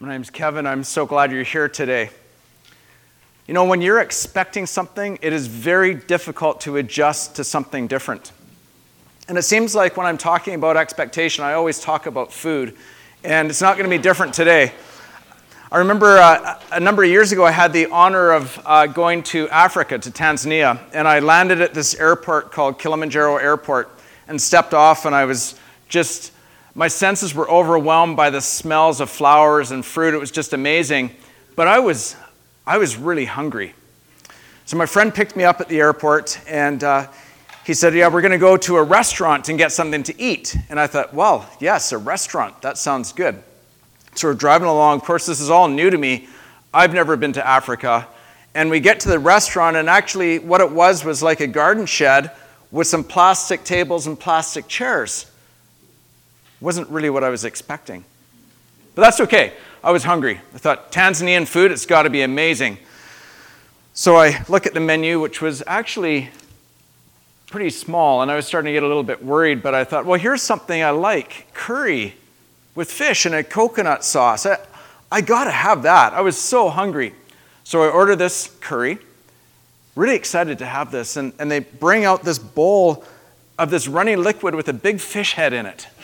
My name's Kevin. I'm so glad you're here today. You know, when you're expecting something, it is very difficult to adjust to something different. And it seems like when I'm talking about expectation, I always talk about food. And it's not going to be different today. I remember a number of years ago, I had the honor of going to Africa, to Tanzania. And I landed at this airport called Kilimanjaro Airport and stepped off, and I was just... my senses were overwhelmed by the smells of flowers and fruit. It was just amazing. But I was really hungry. So my friend picked me up at the airport, and he said, yeah, we're going to go to a restaurant and get something to eat. And I thought, well, yes, a restaurant. That sounds good. So we're driving along. Of course, this is all new to me. I've never been to Africa. And we get to the restaurant, and actually what it was like a garden shed with some plastic tables and plastic chairs. Wasn't really what I was expecting. But that's okay. I was hungry. I thought, Tanzanian food, it's got to be amazing. So I look at the menu, which was actually pretty small, and I was starting to get a little bit worried, but I thought, well, here's something I like. Curry with fish and a coconut sauce. I got to have that. I was so hungry. So I ordered this curry, really excited to have this, and they bring out this bowl of this runny liquid with a big fish head in it.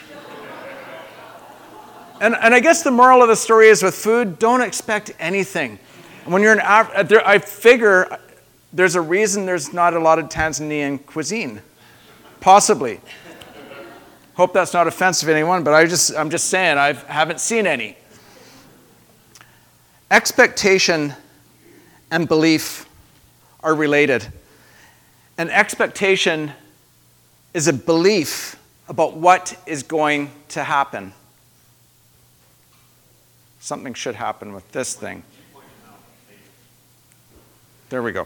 And I guess the moral of the story is with food, don't expect anything. When you're in Africa, I figure there's a reason there's not a lot of Tanzanian cuisine. Possibly. Hope that's not offensive to anyone, but I'm just saying I haven't seen any. Expectation and belief are related. And expectation is a belief about what is going to happen. Something should happen with this thing. There we go.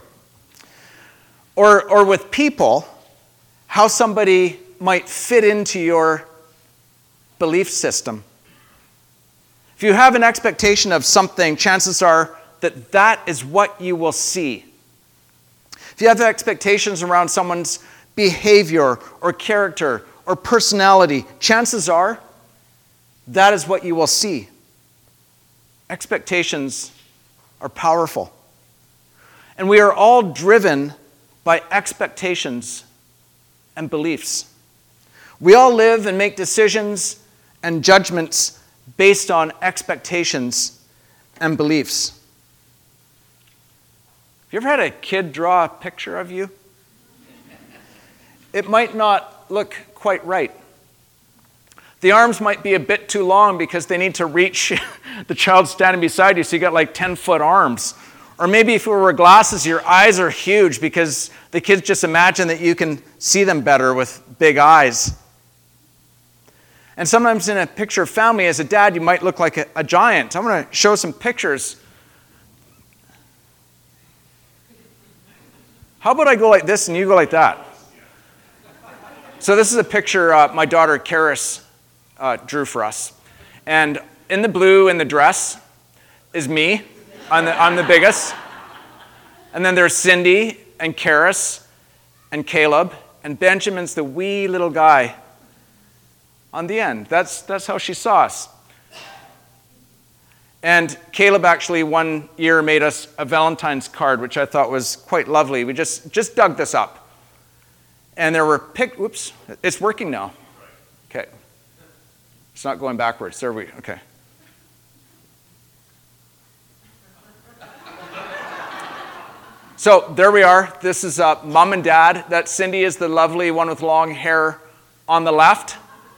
Or with people, how somebody might fit into your belief system. If you have an expectation of something, chances are that is what you will see. If you have expectations around someone's behavior or character or personality, chances are that is what you will see. Expectations are powerful. And we are all driven by expectations and beliefs. We all live and make decisions and judgments based on expectations and beliefs. Have you ever had a kid draw a picture of you? It might not look quite right. The arms might be a bit too long because they need to reach the child standing beside you, so you got like 10-foot arms. Or maybe if you wear glasses, your eyes are huge because the kids just imagine that you can see them better with big eyes. And sometimes in a picture of family, as a dad, you might look like a giant. I'm going to show some pictures. How about I go like this and you go like that? So this is a picture my daughter Karis drew for us. And in the blue in the dress is me. I'm the biggest. And then there's Cindy and Karis and Caleb. And Benjamin's the wee little guy on the end. That's how she saw us. And Caleb actually one year made us a Valentine's card, which I thought was quite lovely. We just dug this up. And there were oops, it's working now. Okay. It's not going backwards. Okay. So there we are. This is Mom and Dad. That Cindy is the lovely one with long hair on the left.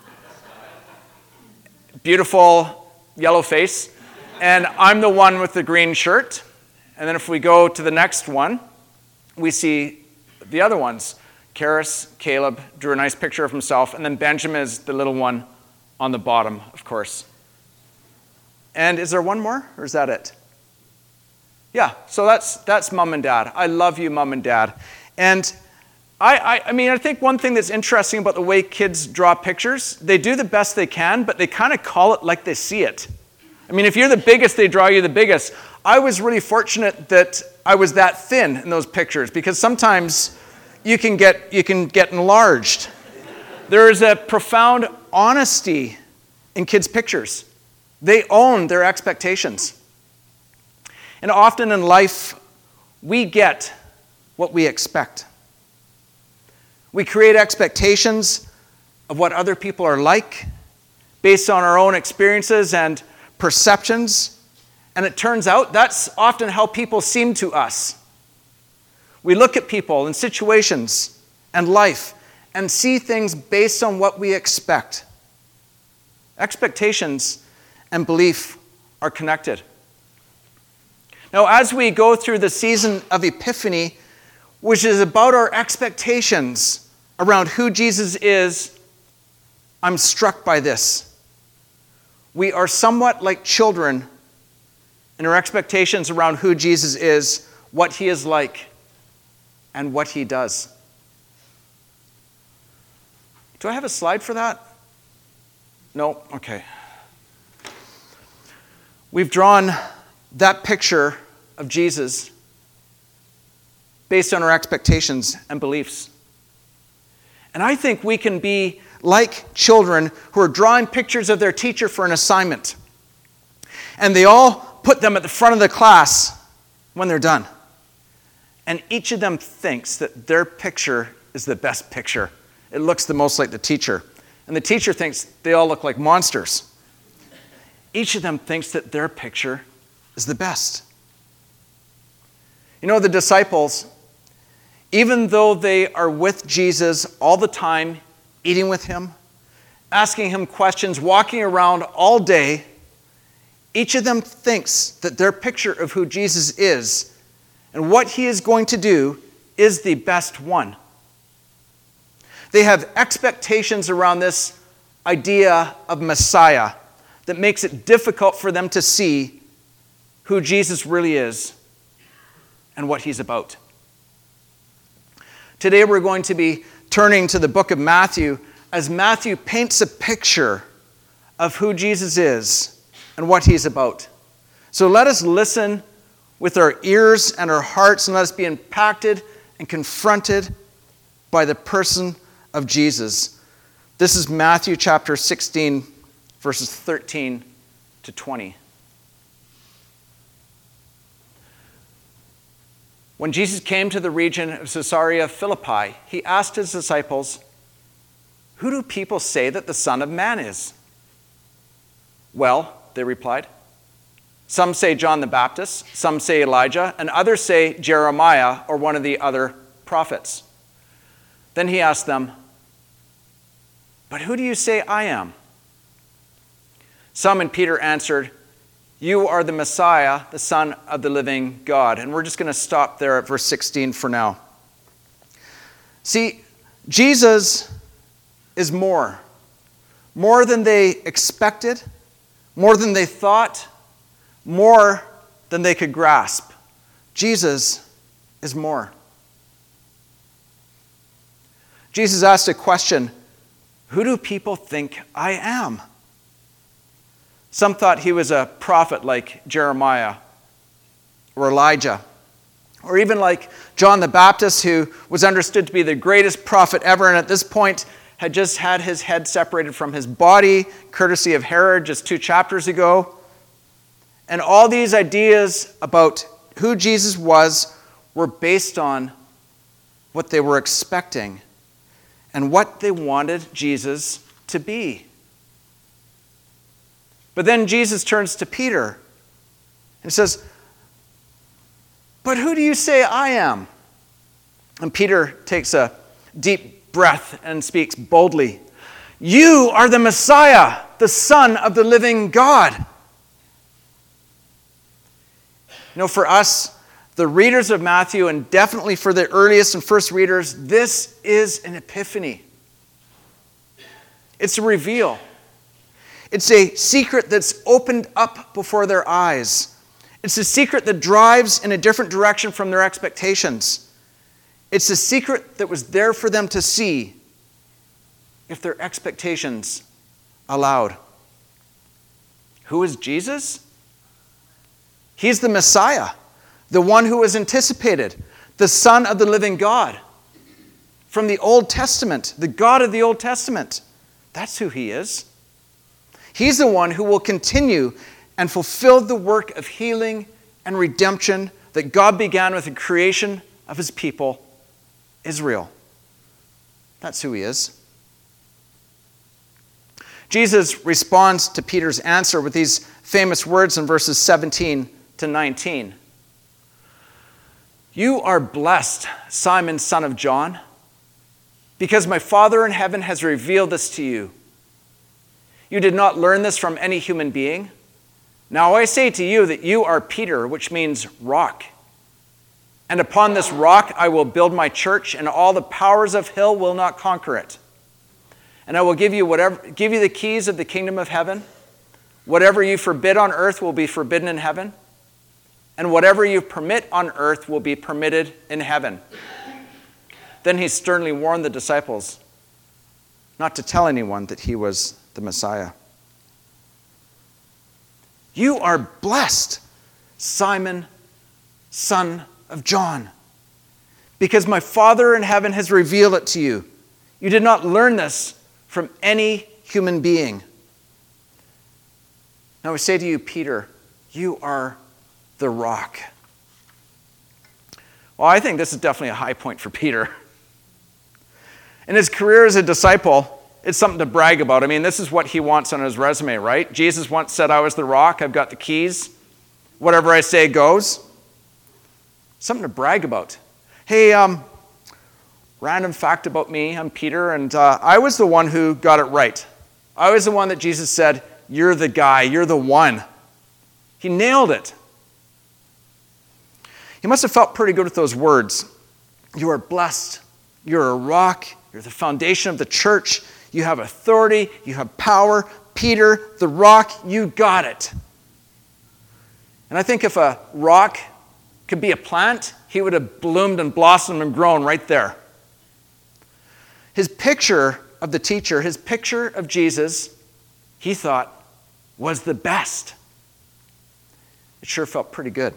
Beautiful yellow face. And I'm the one with the green shirt. And then if we go to the next one, we see the other ones. Karis, Caleb drew a nice picture of himself. And then Benjamin is the little one on the bottom, of course. And is there one more, or is that it? Yeah, so that's Mom and Dad. I love you, Mom and Dad. And I think one thing that's interesting about the way kids draw pictures, they do the best they can, but they kind of call it like they see it. I mean, if you're the biggest, they draw you the biggest. I was really fortunate that I was that thin in those pictures, because sometimes you can get enlarged. There is a profound honesty in kids' pictures. They own their expectations. And often in life, we get what we expect. We create expectations of what other people are like based on our own experiences and perceptions. And it turns out that's often how people seem to us. We look at people and situations and life and see things based on what we expect. Expectations and belief are connected. Now, as we go through the season of Epiphany, which is about our expectations around who Jesus is, I'm struck by this. We are somewhat like children in our expectations around who Jesus is, what he is like, and what he does. Do I have a slide for that? No? Okay. We've drawn that picture of Jesus based on our expectations and beliefs. And I think we can be like children who are drawing pictures of their teacher for an assignment. And they all put them at the front of the class when they're done. And each of them thinks that their picture is the best picture. It looks the most like the teacher. And the teacher thinks they all look like monsters. Each of them thinks that their picture is the best. You know, the disciples, even though they are with Jesus all the time, eating with him, asking him questions, walking around all day, each of them thinks that their picture of who Jesus is and what he is going to do is the best one. They have expectations around this idea of Messiah that makes it difficult for them to see who Jesus really is and what he's about. Today we're going to be turning to the book of Matthew as Matthew paints a picture of who Jesus is and what he's about. So let us listen with our ears and our hearts and let us be impacted and confronted by the person of Jesus. This is Matthew chapter 16, verses 13 to 20. When Jesus came to the region of Caesarea Philippi, he asked his disciples, "Who do people say that the Son of Man is?" "Well," they replied, "some say John the Baptist, some say Elijah, and others say Jeremiah or one of the other prophets." Then he asked them, "But who do you say I am?" Simon Peter answered, "You are the Messiah, the Son of the living God." And we're just going to stop there at verse 16 for now. See, Jesus is more than they expected, more than they thought, more than they could grasp. Jesus is more. Jesus asked a question, "Who do people think I am?" Some thought he was a prophet like Jeremiah or Elijah, or even like John the Baptist, who was understood to be the greatest prophet ever, and at this point had just had his head separated from his body, courtesy of Herod just 2 chapters ago. And all these ideas about who Jesus was were based on what they were expecting and what they wanted Jesus to be. But then Jesus turns to Peter and says, "But who do you say I am?" And Peter takes a deep breath and speaks boldly, "You are the Messiah, the Son of the living God." You know, for us, the readers of Matthew, and definitely for the earliest and first readers, this is an epiphany. It's a reveal. It's a secret that's opened up before their eyes. It's a secret that drives in a different direction from their expectations. It's a secret that was there for them to see if their expectations allowed. Who is Jesus? He's the Messiah, the one who was anticipated, the Son of the living God. From the Old Testament, the God of the Old Testament. That's who he is. He's the one who will continue and fulfill the work of healing and redemption that God began with the creation of his people, Israel. That's who he is. Jesus responds to Peter's answer with these famous words in verses 17 to 19. You are blessed, Simon, son of John, because my Father in heaven has revealed this to you. You did not learn this from any human being. Now I say to you that you are Peter, which means rock. And upon this rock I will build my church, and all the powers of hell will not conquer it. And I will give you the keys of the kingdom of heaven. Whatever you forbid on earth will be forbidden in heaven, and whatever you permit on earth will be permitted in heaven. Then he sternly warned the disciples not to tell anyone that he was the Messiah. You are blessed, Simon, son of John, because my Father in heaven has revealed it to you. You did not learn this from any human being. Now I say to you, Peter, you are the rock. Well, I think this is definitely a high point for Peter. In his career as a disciple, it's something to brag about. I mean, this is what he wants on his resume, right? Jesus once said, I was the rock, I've got the keys. Whatever I say goes. Something to brag about. Hey, random fact about me, I'm Peter, and I was the one who got it right. I was the one that Jesus said, you're the guy, you're the one. He nailed it. He must have felt pretty good with those words. You are blessed. You're a rock. You're the foundation of the church. You have authority. You have power. Peter, the rock, you got it. And I think if a rock could be a plant, he would have bloomed and blossomed and grown right there. His picture of the teacher, his picture of Jesus, he thought was the best. It sure felt pretty good.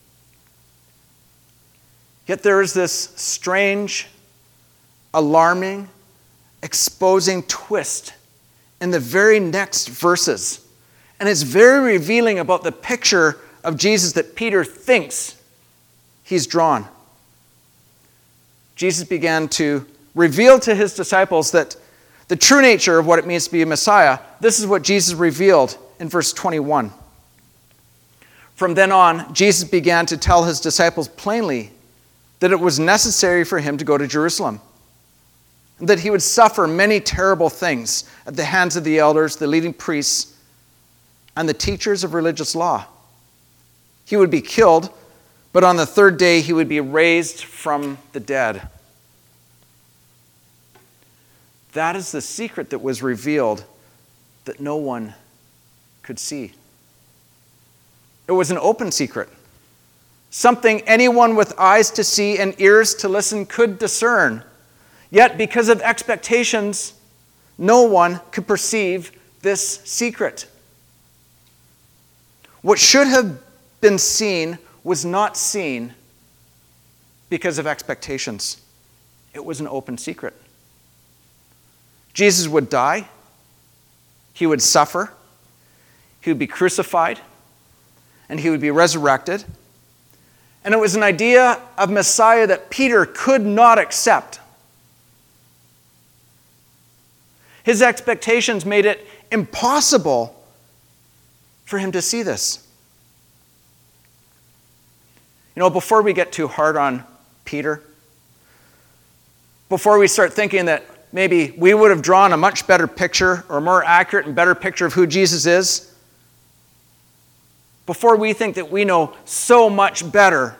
Yet there is this strange, alarming, exposing twist in the very next verses. And it's very revealing about the picture of Jesus that Peter thinks he's drawn. Jesus began to reveal to his disciples that the true nature of what it means to be a Messiah. This is what Jesus revealed in verse 21. From then on, Jesus began to tell his disciples plainly that it was necessary for him to go to Jerusalem, and that he would suffer many terrible things at the hands of the elders, the leading priests, and the teachers of religious law. He would be killed, but on the third day he would be raised from the dead. That is the secret that was revealed that no one could see. It was an open secret. Something anyone with eyes to see and ears to listen could discern. Yet, because of expectations, no one could perceive this secret. What should have been seen was not seen because of expectations. It was an open secret. Jesus would die. He would suffer. He would be crucified. And he would be resurrected. And it was an idea of Messiah that Peter could not accept. His expectations made it impossible for him to see this. You know, before we get too hard on Peter, before we start thinking that maybe we would have drawn a much better picture or more accurate and better picture of who Jesus is, before we think that we know so much better,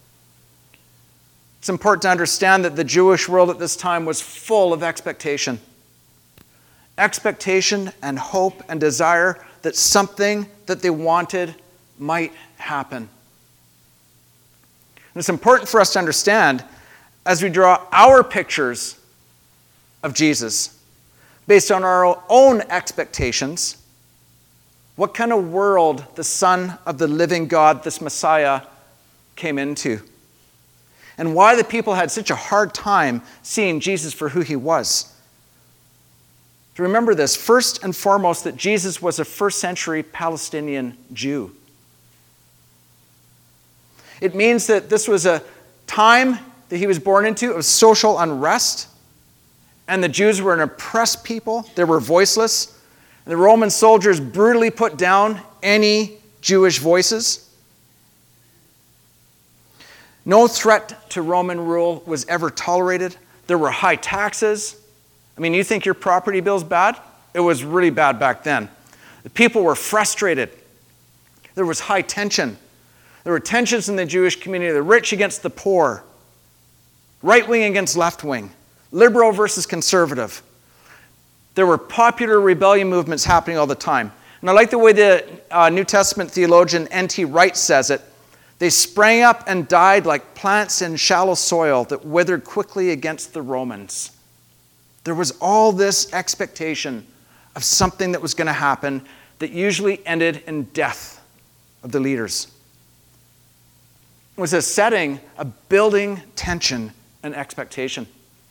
it's important to understand that the Jewish world at this time was full of expectation. Expectation and hope and desire that something that they wanted might happen. And it's important for us to understand as we draw our pictures of Jesus based on our own expectations, what kind of world the Son of the living God, this Messiah, came into. And why the people had such a hard time seeing Jesus for who he was. To remember this, first and foremost, that Jesus was a first century Palestinian Jew. It means that this was a time that he was born into of social unrest, and the Jews were an oppressed people. They were voiceless. And the Roman soldiers brutally put down any Jewish voices. No threat to Roman rule was ever tolerated. There were high taxes. I mean, you think your property bill's bad? It was really bad back then. The people were frustrated. There was high tension. There were tensions in the Jewish community, the rich against the poor, right wing against left wing, liberal versus conservative. There were popular rebellion movements happening all the time. And I like the way the New Testament theologian N.T. Wright says it. They sprang up and died like plants in shallow soil that withered quickly against the Romans. There was all this expectation of something that was going to happen that usually ended in death of the leaders. It was a setting of building tension and expectation.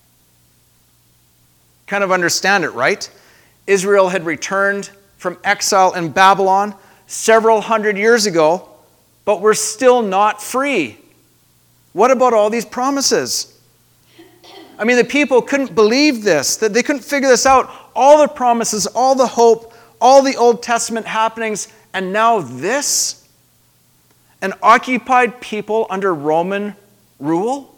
Kind of understand it, right? Israel had returned from exile in Babylon several hundred years ago, but we're still not free. What about all these promises? I mean, the people couldn't believe this, that they couldn't figure this out. All the promises, all the hope, all the Old Testament happenings, and now this? An occupied people under Roman rule?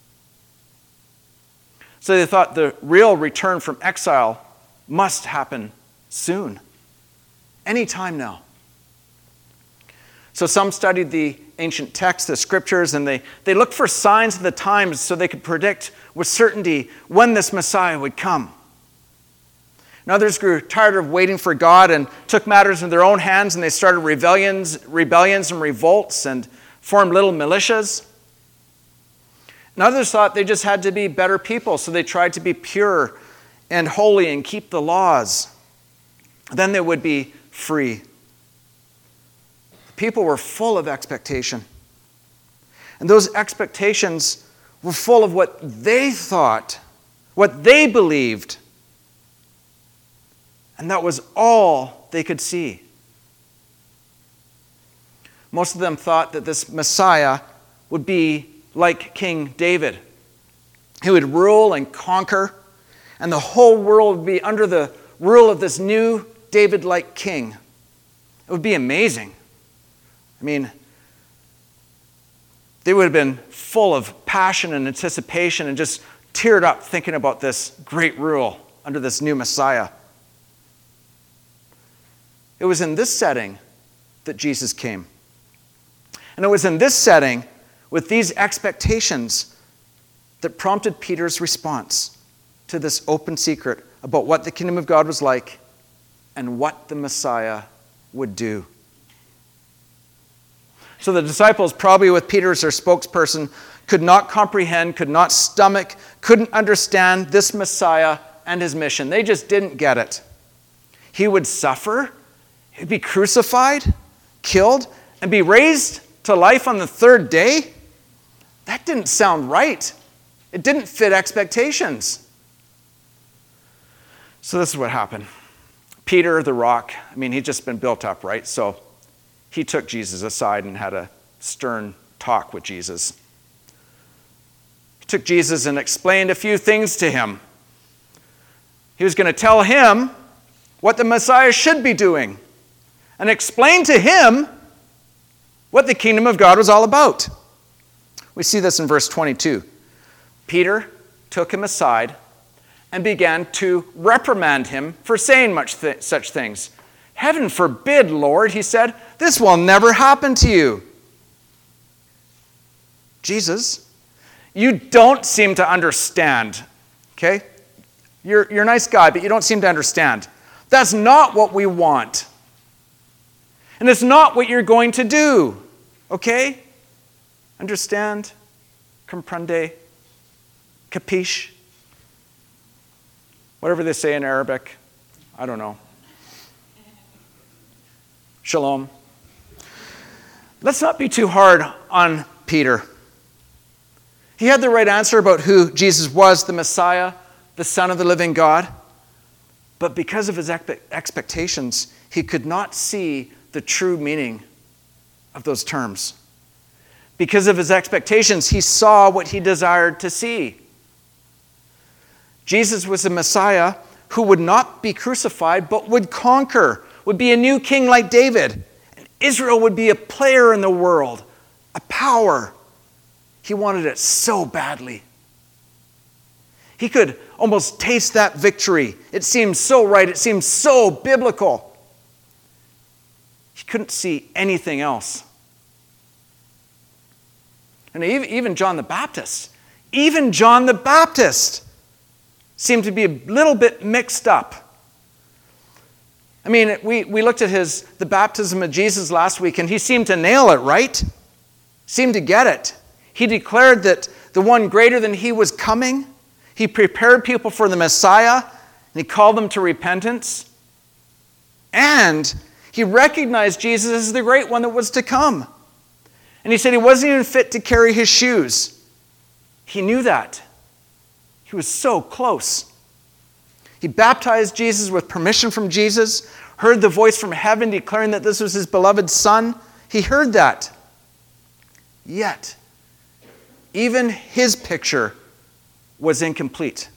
So they thought the real return from exile must happen soon. Any time now. So some studied the ancient texts, the scriptures, and they looked for signs of the times so they could predict with certainty when this Messiah would come. And others grew tired of waiting for God and took matters in their own hands, and they started rebellions and revolts and formed little militias. And others thought they just had to be better people, so they tried to be pure and holy and keep the laws. Then they would be free. People were full of expectation. And those expectations were full of what they thought, what they believed. And that was all they could see. Most of them thought that this Messiah would be like King David. He would rule and conquer, and the whole world would be under the rule of this new David-like king. It would be amazing. I mean, they would have been full of passion and anticipation and just teared up thinking about this great rule under this new Messiah. It was in this setting that Jesus came. And it was in this setting, with these expectations, that prompted Peter's response to this open secret about what the kingdom of God was like and what the Messiah would do. So the disciples, probably with Peter as their spokesperson, could not comprehend, could not stomach, couldn't understand this Messiah and his mission. They just didn't get it. He would suffer, he'd be crucified, killed, and be raised to life on the third day? That didn't sound right. It didn't fit expectations. So this is what happened. Peter, the rock, he'd just been built up, right? So he took Jesus aside and had a stern talk with Jesus. He took Jesus and explained a few things to him. He was going to tell him what the Messiah should be doing and explain to him what the kingdom of God was all about. We see this in verse 22. Peter took him aside and began to reprimand him for saying such things. "Heaven forbid, Lord," he said, "this will never happen to you." Jesus, you don't seem to understand, okay? You're a nice guy, but you don't seem to understand. That's not what we want. And it's not what you're going to do, okay? Understand? Comprende? Capiche? Whatever they say in Arabic. I don't know. Shalom. Let's not be too hard on Peter. He had the right answer about who Jesus was, the Messiah, the Son of the living God. But because of his expectations, he could not see the true meaning of those terms. Because of his expectations, he saw what he desired to see. Jesus was a Messiah who would not be crucified, but would conquer, would be a new king like David. And Israel would be a player in the world, a power. He wanted it so badly. He could almost taste that victory. It seemed so right. It seemed so biblical. He couldn't see anything else. And even John the Baptist seemed to be a little bit mixed up. I mean, we looked at the baptism of Jesus last week, and he seemed to nail it, right? Seemed to get it. He declared that the one greater than he was coming. He prepared people for the Messiah, and he called them to repentance. And he recognized Jesus as the great one that was to come. And he said he wasn't even fit to carry his shoes. He knew that. He was so close. He baptized Jesus with permission from Jesus, heard the voice from heaven declaring that this was his beloved Son. He heard that. Yet, even his picture was incomplete.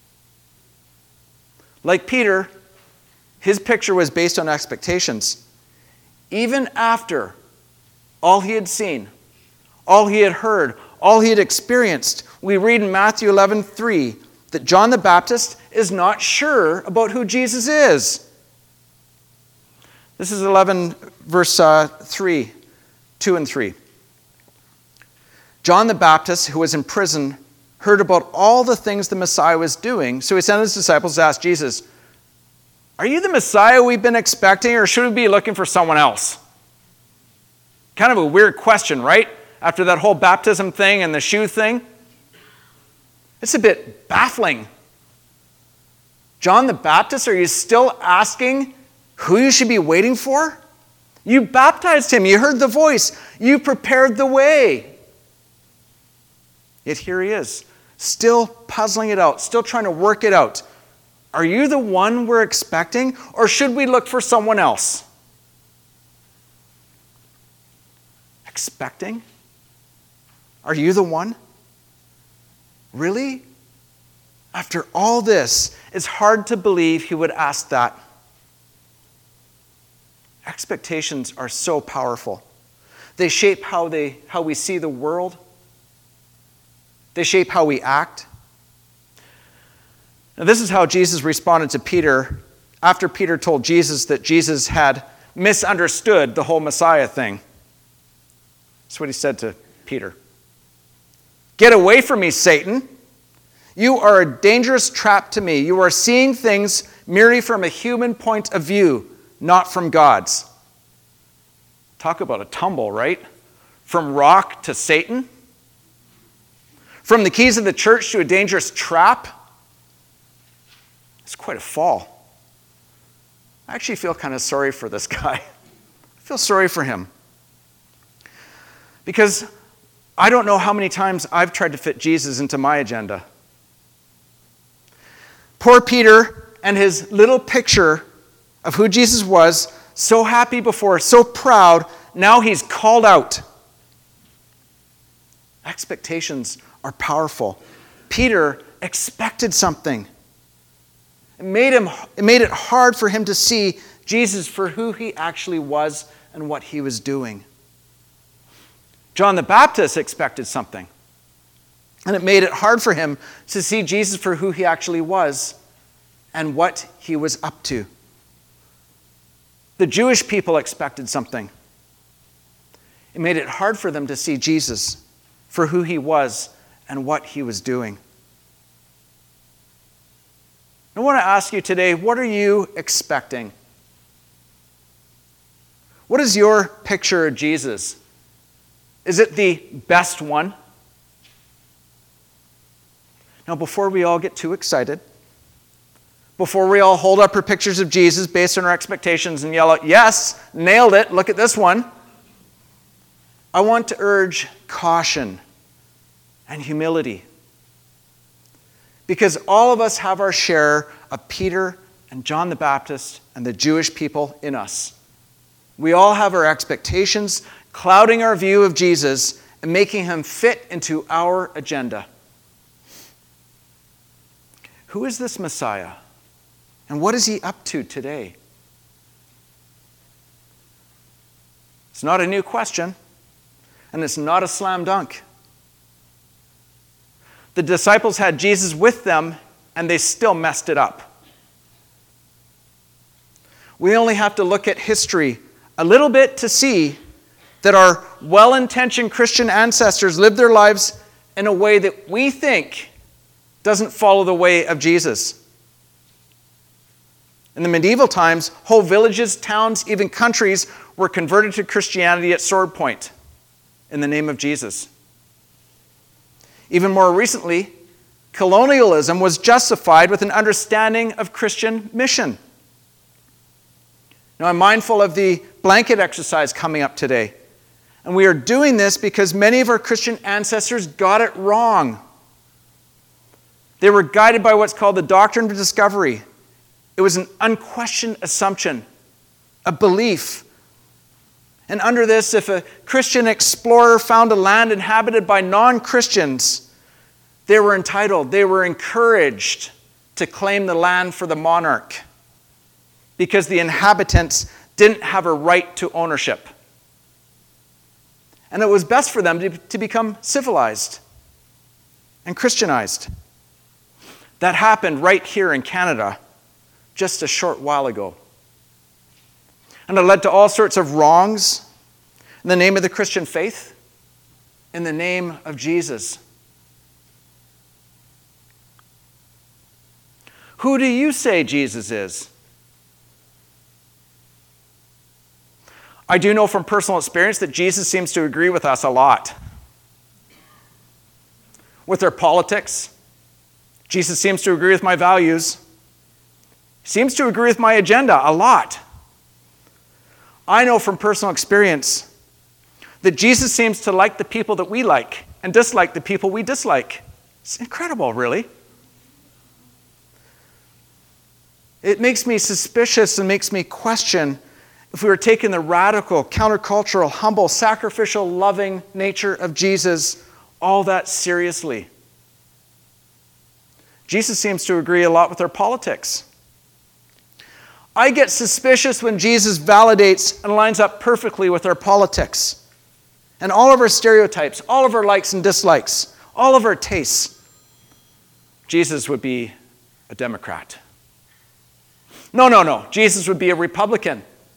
Like Peter, his picture was based on expectations. Even after all he had seen, all he had heard, all he had experienced, we read in Matthew 11:3 that John the Baptist is not sure about who Jesus is. This is 11 verse 2 and 3. John the Baptist, who was in prison, heard about all the things the Messiah was doing, so he sent his disciples to ask Jesus, "Are you the Messiah we've been expecting, or should we be looking for someone else?" Kind of a weird question, right? After that whole baptism thing and the shoe thing. It's a bit baffling. John the Baptist, are you still asking who you should be waiting for? You baptized him. You heard the voice. You prepared the way. Yet here he is, still puzzling it out, still trying to work it out. Are you the one we're expecting, or should we look for someone else? Expecting? Are you the one? Really? After all this, it's hard to believe he would ask that. Expectations are so powerful. They shape how we see the world. They shape how we act. Now, this is how Jesus responded to Peter after Peter told Jesus that Jesus had misunderstood the whole Messiah thing. That's what he said to Peter. "Get away from me, Satan. You are a dangerous trap to me. You are seeing things merely from a human point of view, not from God's." Talk about a tumble, right? From rock to Satan. From the keys of the church to a dangerous trap. It's quite a fall. I actually feel kind of sorry for this guy. I feel sorry for him. Because I don't know how many times I've tried to fit Jesus into my agenda. Poor Peter and his little picture of who Jesus was, so happy before, so proud, now he's called out. Expectations are powerful. Peter expected something. It made it hard for him to see Jesus for who he actually was and what he was doing. John the Baptist expected something. And it made it hard for him to see Jesus for who he actually was and what he was up to. The Jewish people expected something. It made it hard for them to see Jesus for who he was and what he was doing. I want to ask you today, what are you expecting? What is your picture of Jesus? Is it the best one? Now, before we all get too excited, before we all hold up our pictures of Jesus based on our expectations and yell out, "Yes, nailed it, look at this one," I want to urge caution and humility. Because all of us have our share of Peter and John the Baptist and the Jewish people in us. We all have our expectations clouding our view of Jesus and making him fit into our agenda. Who is this Messiah? And what is he up to today? It's not a new question, and it's not a slam dunk. The disciples had Jesus with them, and they still messed it up. We only have to look at history a little bit to see that our well-intentioned Christian ancestors lived their lives in a way that we think doesn't follow the way of Jesus. In the medieval times, whole villages, towns, even countries were converted to Christianity at sword point in the name of Jesus. Even more recently, colonialism was justified with an understanding of Christian mission. Now, I'm mindful of the blanket exercise coming up today. And we are doing this because many of our Christian ancestors got it wrong. They were guided by what's called the doctrine of discovery. It was an unquestioned assumption, a belief. And under this, if a Christian explorer found a land inhabited by non-Christians, they were entitled, they were encouraged to claim the land for the monarch because the inhabitants didn't have a right to ownership. And it was best for them to become civilized and Christianized. That happened right here in Canada just a short while ago. And it led to all sorts of wrongs in the name of the Christian faith, in the name of Jesus. Who do you say Jesus is? I do know from personal experience that Jesus seems to agree with us a lot. With our politics, Jesus seems to agree with my values. He seems to agree with my agenda a lot. I know from personal experience that Jesus seems to like the people that we like and dislike the people we dislike. It's incredible, really. It makes me suspicious and makes me question if we were taking the radical, countercultural, humble, sacrificial, loving nature of Jesus all that seriously. Jesus seems to agree a lot with our politics. I get suspicious when Jesus validates and lines up perfectly with our politics and all of our stereotypes, all of our likes and dislikes, all of our tastes. Jesus would be a Democrat. No. Jesus would be a Republican.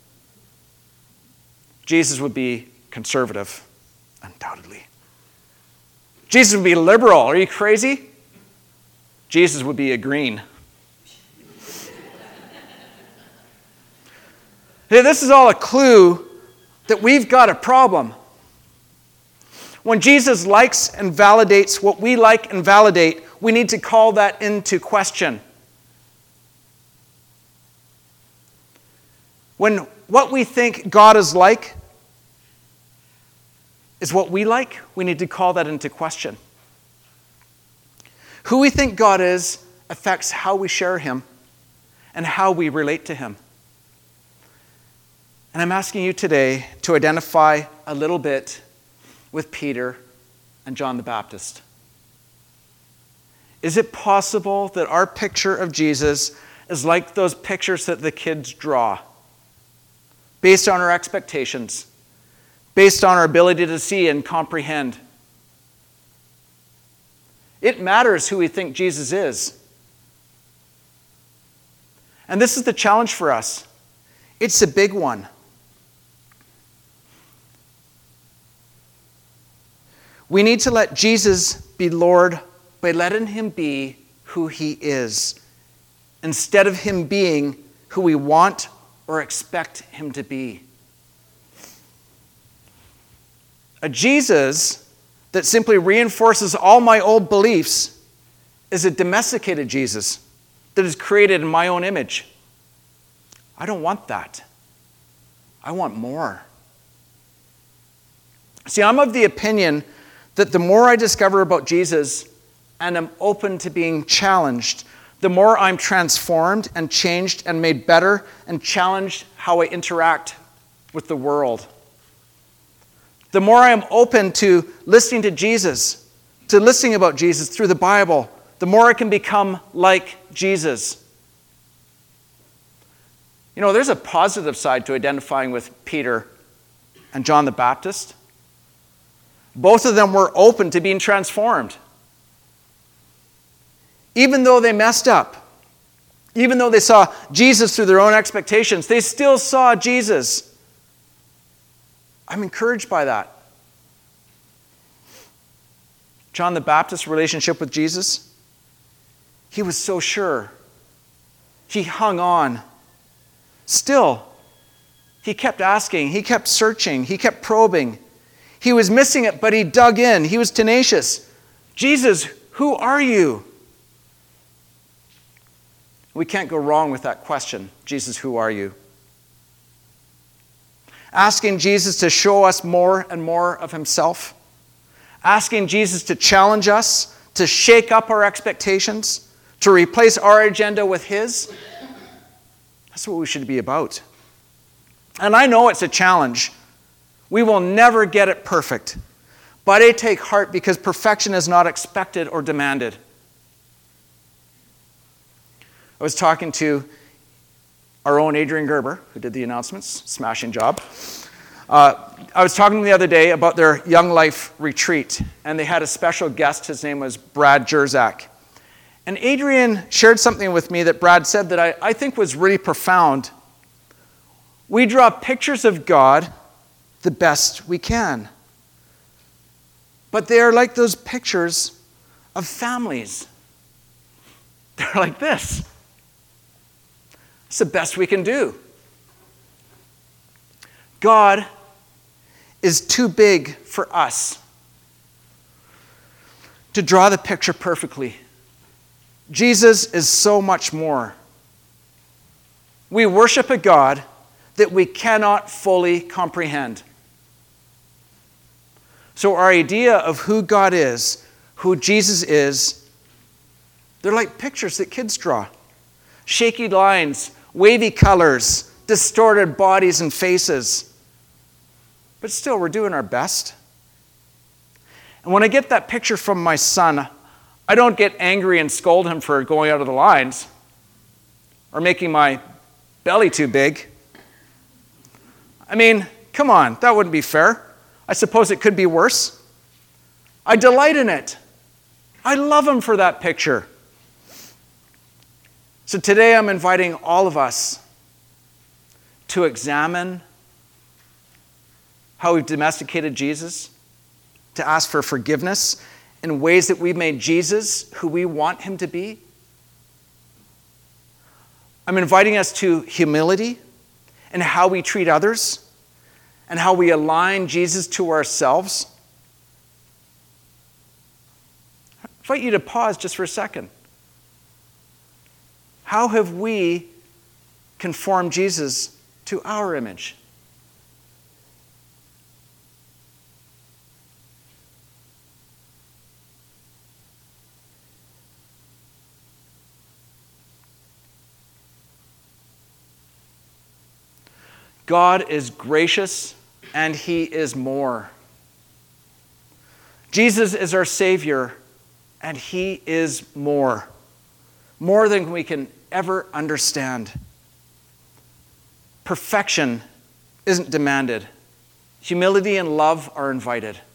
Jesus would be conservative, undoubtedly. Jesus would be liberal. Are you crazy? Jesus would be a green. Hey, this is all a clue that we've got a problem. When Jesus likes and validates what we like and validate, we need to call that into question. When what we think God is like is what we like, we need to call that into question. Who we think God is affects how we share him and how we relate to him. And I'm asking you today to identify a little bit with Peter and John the Baptist. Is it possible that our picture of Jesus is like those pictures that the kids draw? Based on our expectations, based on our ability to see and comprehend. It matters who we think Jesus is. And this is the challenge for us. It's a big one. We need to let Jesus be Lord by letting him be who he is, instead of him being who we want or expect him to be. A Jesus that simply reinforces all my old beliefs is a domesticated Jesus that is created in my own image. I don't want that. I want more. See, I'm of the opinion that the more I discover about Jesus and am open to being challenged, the more I'm transformed and changed and made better and challenged how I interact with the world. The more I am open to listening to Jesus, to listening about Jesus through the Bible, the more I can become like Jesus. You know, there's a positive side to identifying with Peter and John the Baptist. Both of them were open to being transformed. Even though they messed up, even though they saw Jesus through their own expectations, they still saw Jesus. I'm encouraged by that. John the Baptist's relationship with Jesus, he was so sure. He hung on. Still, he kept asking, he kept searching, he kept probing. He was missing it, but he dug in. He was tenacious. Jesus, who are you? We can't go wrong with that question. Jesus, who are you? Asking Jesus to show us more and more of himself. Asking Jesus to challenge us, to shake up our expectations, to replace our agenda with his. That's what we should be about. And I know it's a challenge. We will never get it perfect. But I take heart because perfection is not expected or demanded. I was talking to our own Adrian Gerber, who did the announcements, smashing job. I was talking to him the other day about their Young Life retreat, and they had a special guest. His name was Brad Jerzak. And Adrian shared something with me that Brad said that I think was really profound. We draw pictures of God the best we can. But they are like those pictures of families. They're like this. It's the best we can do. God is too big for us to draw the picture perfectly. Jesus is so much more. We worship a God that we cannot fully comprehend. So our idea of who God is, who Jesus is, they're like pictures that kids draw. Shaky lines, wavy colors, distorted bodies and faces. But still, we're doing our best. And when I get that picture from my son, I don't get angry and scold him for going out of the lines or making my belly too big. I mean, come on, that wouldn't be fair. I suppose it could be worse. I delight in it. I love him for that picture. So today I'm inviting all of us to examine how we've domesticated Jesus, to ask for forgiveness in ways that we've made Jesus who we want him to be. I'm inviting us to humility in how we treat others and how we align Jesus to ourselves. I invite you to pause just for a second. How have we conformed Jesus to our image? God is gracious and he is more. Jesus is our Savior and he is more. More than we can ever understand. Perfection isn't demanded. Humility and love are invited.